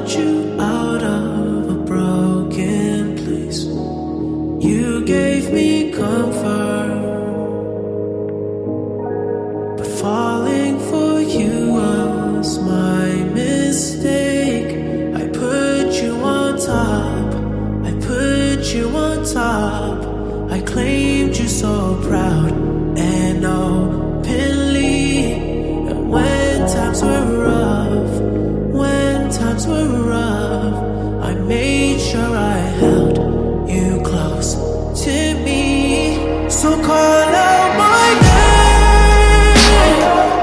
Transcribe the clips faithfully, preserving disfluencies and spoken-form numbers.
brought you out of a broken place. You gave me comfort, but falling for you was my mistake. I put you on top, I put you on top. I claimed you so proud and openly. And when times were rough, when times were rough, I made sure I held you close to me. So call out my name,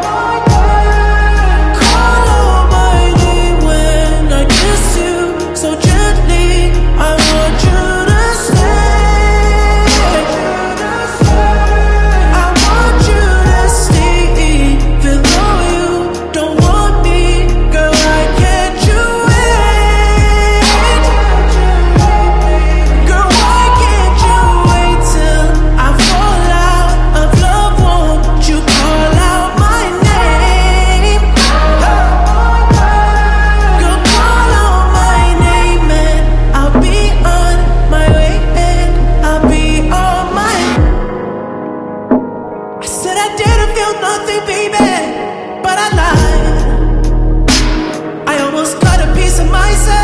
call out my name when I kiss you so gently. I want you to stay, I want you to stay, even though you don't want me. Girl, I can't you wait? Girl, why can't you wait till I fall out of love? Won't you call out my name? Girl, call out my name and I'll be on my way, and I'll be on my. I said I didn't feel nothing, baby, but I lied. I almost cut a piece of myself.